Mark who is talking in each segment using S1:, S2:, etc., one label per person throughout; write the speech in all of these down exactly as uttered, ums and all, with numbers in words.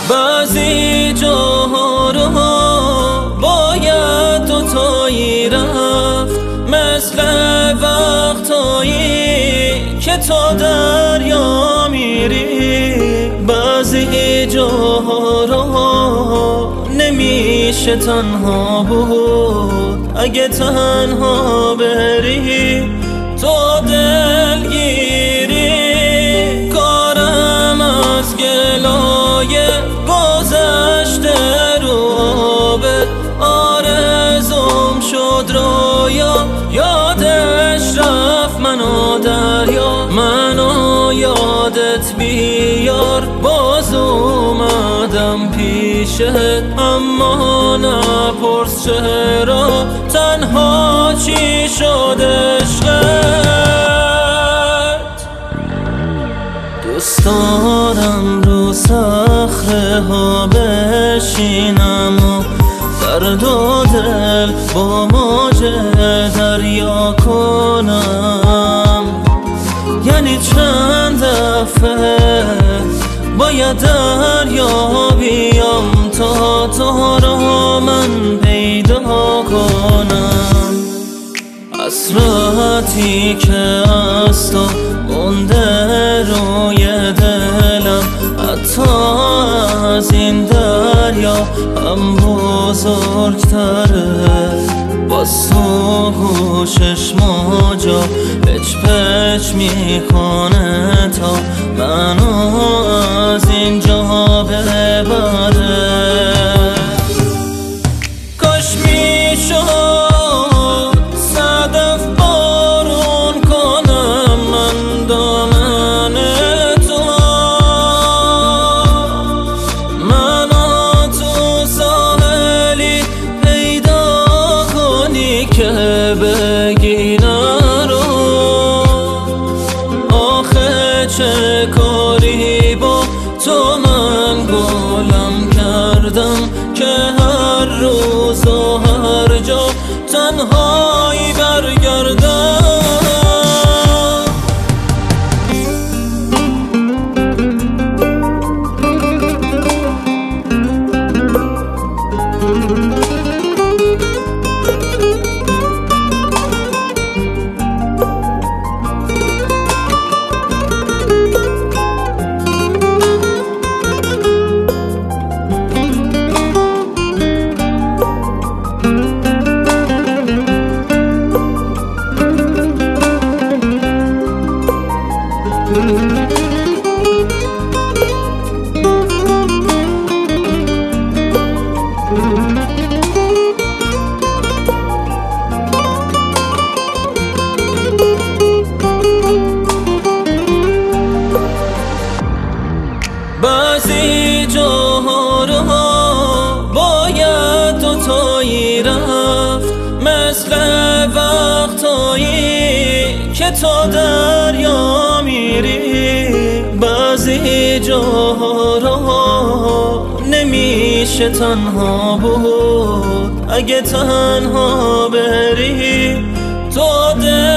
S1: بعضی جاها رو باید دوتایی رفت، مثل وقتایی که تو دریا میری. بعضی جاها رو نمیشه تنها بود، اگه تنها بری تو دلگیری. کارم از گلایه گذشته رو آبت، آرزوم شد رویا یادش رفت منو دریا. منو یادت بیار باز اومدم پیشت، اما نپرس چرا تنها چی شد عشقت. دوست دارم رو صخره ها بشینم و درد و دل با موج دریا کنم. یعنی چند دفعه باید دریا بیام تا تو رو من پیدا کنم. حسرتی که از تو مونده روی دلم، حتی از این دریا هم بزرگتره. باز تو گوشش موجا پچ پچ میکنه تا منو از اینجا ببره. کاش میشد صدف بارون کنم من دامن تو، منو تو ساحلی پیدا کنی که بگی نرو. آخه چه کاری با تو من گلم کردم که هر روز و هر جا تنهایی برگردم. بعضی جاها رو باید دوتایی رفت، مثل وقتایی که تو دریا میری. بعضی جاها رو نمیشه تنها بود، اگه تنها بری تو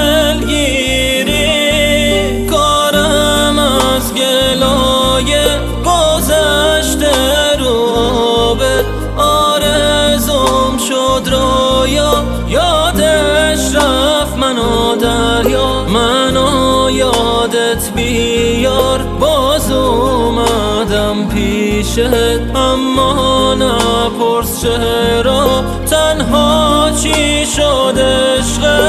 S1: دلگیری. کارم از گلایه گذشته رو آبت، آرزوم شد رویا یادش رفت منو دریا. منو یادت بیار باز اومدم پیشت، اما نپرس چرا تنها چی شد عشقت.